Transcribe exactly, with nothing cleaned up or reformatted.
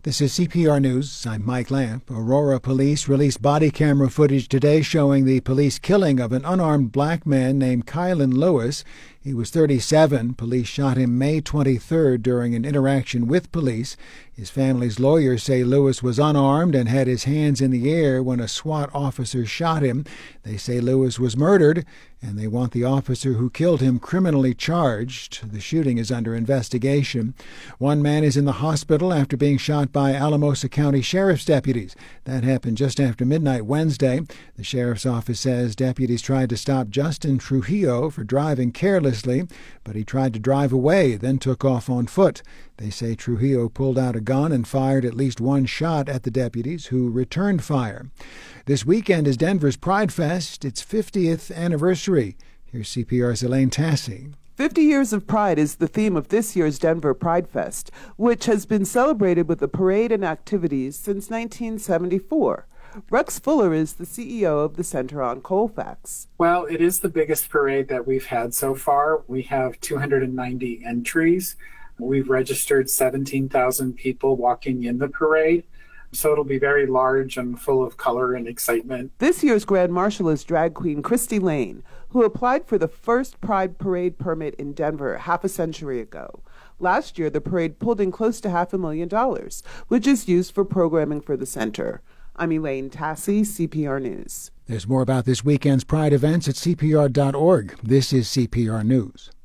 This is C P R News. I'm Mike Lamp. Aurora police released body camera footage today showing the police killing of an unarmed black man named Kylan Lewis. He was thirty-seven. Police shot him May twenty-third during an interaction with police. His family's lawyers say Lewis was unarmed and had his hands in the air when a SWAT officer shot him. They say Lewis was murdered, and they want the officer who killed him criminally charged. The shooting is under investigation. One man is in the hospital after being shot by Alamosa County Sheriff's deputies. That happened just after midnight Wednesday. The sheriff's office says deputies tried to stop Justin Trujillo for driving carelessly, but he tried to drive away, then took off on foot. They say Trujillo pulled out a gun and fired at least one shot at the deputies, who returned fire. This weekend is Denver's Pride Fest, its fiftieth anniversary. Here's C P R's Elaine Tassi. fifty years of Pride is the theme of this year's Denver Pride Fest, which has been celebrated with a parade and activities since nineteen seventy-four. Rex Fuller is the C E O of the Center on Colfax. Well, it is the biggest parade that we've had so far. We have two hundred ninety entries. We've registered seventeen thousand people walking in the parade. So it'll be very large and full of color and excitement. This year's Grand Marshal is drag queen Christy Lane, who applied for the first Pride Parade permit in Denver half a century ago. Last year, the parade pulled in close to half a million dollars, which is used for programming for the center. I'm Elaine Tassi, C P R News. There's more about this weekend's Pride events at C P R dot org. This is C P R News.